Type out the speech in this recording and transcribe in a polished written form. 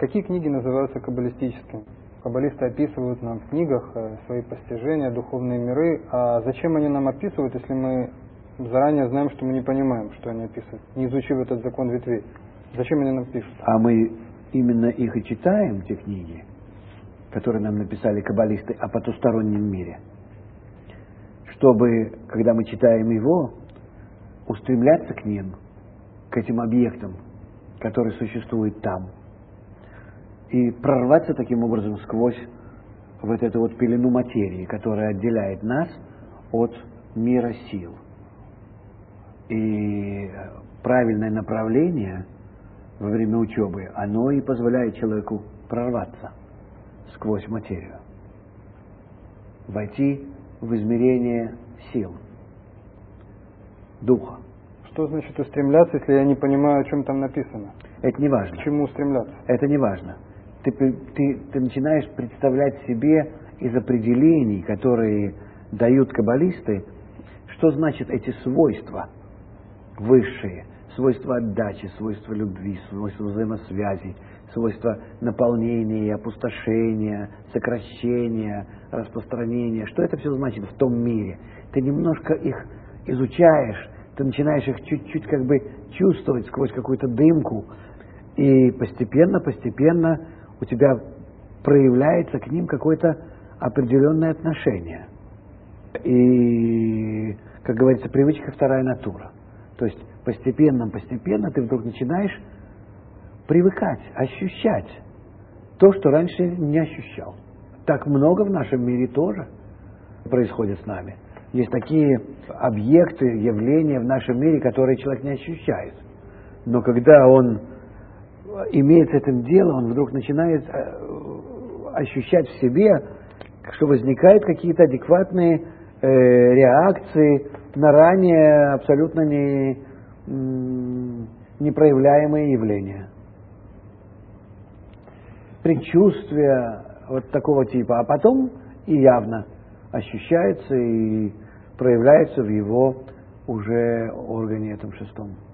Какие книги называются каббалистическими? Каббалисты описывают нам в книгах свои постижения, духовные миры. А зачем они нам описывают, если мы заранее знаем, что мы не понимаем, что они описывают, не изучив этот закон ветвей? Зачем они нам пишут? А мы именно их и читаем, те книги, которые нам написали каббалисты о потустороннем мире, чтобы, когда мы читаем его, устремляться к ним, к этим объектам, которые существуют там, и прорваться таким образом сквозь вот эту вот пелену материи, которая отделяет нас от мира сил. И правильное направление во время учебы, оно и позволяет человеку прорваться сквозь материю, войти в измерение сил, духа. Что значит устремляться, если я не понимаю, о чем там написано? Это не важно. К чему устремляться? Это не важно. Ты начинаешь представлять себе из определений, которые дают каббалисты, что значит эти свойства высшие, свойства отдачи, свойства любви, свойства взаимосвязи, свойства наполнения и опустошения, сокращения, распространения. Что это все значит в том мире? Ты немножко их изучаешь, ты начинаешь их чуть-чуть как бы чувствовать сквозь какую-то дымку, и постепенно у тебя проявляется к ним какое-то определенное отношение. И, как говорится, привычка вторая натура. То есть постепенно ты вдруг начинаешь привыкать, ощущать то, что раньше не ощущал. Так много в нашем мире тоже происходит с нами. Есть такие объекты, явления в нашем мире, которые человек не ощущает. Но когда он имеет с этим дело, он вдруг начинает ощущать в себе, что возникают какие-то адекватные реакции на ранее абсолютно непроявляемые явления. Предчувствия вот такого типа, а потом и явно ощущается и проявляется в его уже органе этом шестом.